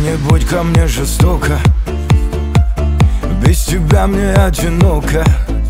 не будь ко мне жестоко, без тебя мне одиноко.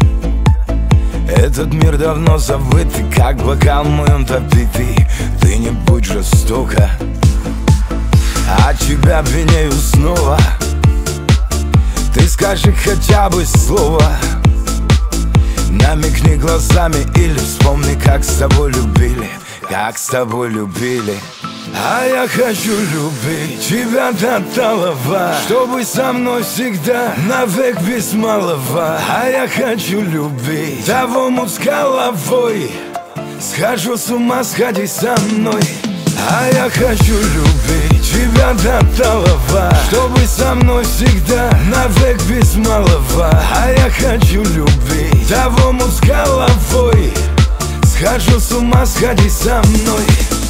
Этот мир давно забытый, как бокал моем допитый. Ты не будь жестока, а тебя пьянею снова. Ты скажи хотя бы слово, намекни глазами или вспомни, как с тобой любили, как с тобой любили. А я хочу любить тебя до талого, чтобы со мной всегда, навек без малого. А я хочу любить того мут с головой, схожу с ума, сходи со мной. А я хочу любить тебя до талого, чтобы со мной всегда, навек без малого. А я хочу любить того мут с головой, схожу с ума, сходи со мной.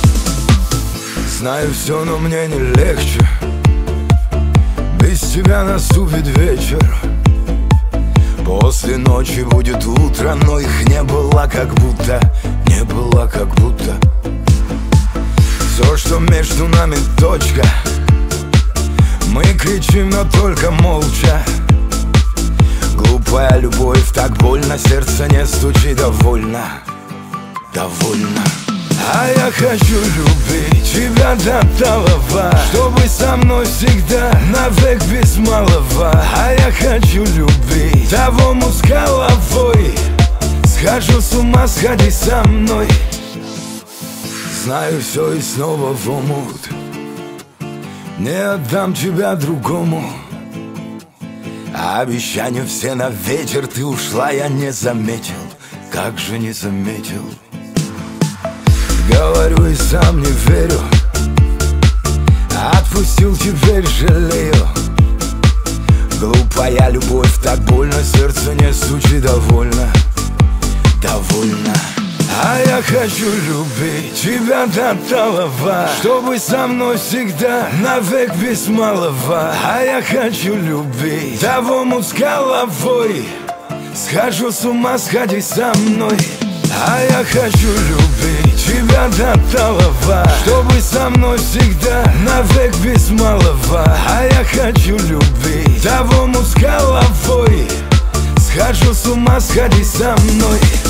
Знаю все, но мне не легче, без тебя наступит вечер. После ночи будет утро, но их не было как будто, не было как будто. Все, что между нами точка, мы кричим, но только молча. Глупая любовь, так больно, сердце не стучи, довольно, довольно. А я хочу любить тебя до талого, чтобы со мной всегда, навек без малого. А я хочу любить того мут с головой, схожу с ума, сходи со мной. Знаю все и снова в омут, не отдам тебя другому. А обещания все на ветер, ты ушла, я не заметил, как же не заметил. Говорю и сам не верю, отпустил, теперь жалею. Глупая любовь, так больно, сердце не стучи, довольно, довольно. А я хочу любить тебя до талого, чтобы со мной всегда, навек без малого. А я хочу любить того мут с головой, схожу с ума, сходи со мной. А я хочу любить тебя до талого, чтобы со мной всегда, навек без малого. А я хочу любить того мут с головой, схожу с ума, сходи со мной.